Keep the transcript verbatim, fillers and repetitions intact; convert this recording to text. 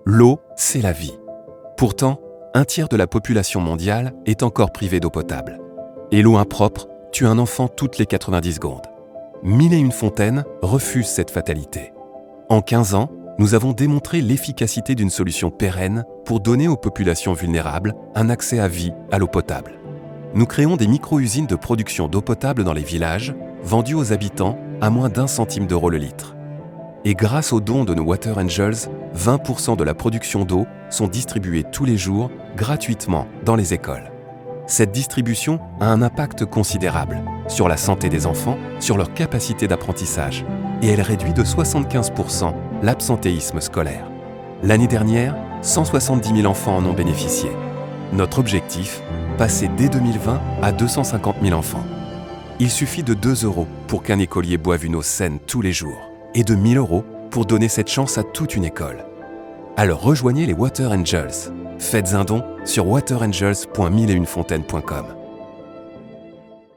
L'eau, c'est la vie. Pourtant, un tiers de la population mondiale est encore privée d'eau potable. Et l'eau impropre tue un enfant toutes les quatre-vingt-dix secondes. Mille et une fontaines refusent cette fatalité. En quinze ans, nous avons démontré l'efficacité d'une solution pérenne pour donner aux populations vulnérables un accès à vie à l'eau potable. Nous créons des micro-usines de production d'eau potable dans les villages, vendues aux habitants à moins d'un centime d'euro le litre. Et grâce aux dons de nos Water Angels, vingt pour cent de la production d'eau sont distribués tous les jours gratuitement dans les écoles. Cette distribution a un impact considérable sur la santé des enfants, sur leur capacité d'apprentissage, et elle réduit de soixante-quinze pour cent l'absentéisme scolaire. L'année dernière, cent soixante-dix mille enfants en ont bénéficié. Notre objectif, passer dès deux mille vingt à deux cent cinquante mille enfants. Il suffit de deux euros pour qu'un écolier boive une eau saine tous les jours, et de mille euros pour donner cette chance à toute une école. Alors rejoignez les Water Angels. Faites un don sur water angels point mille et une fontaines point com.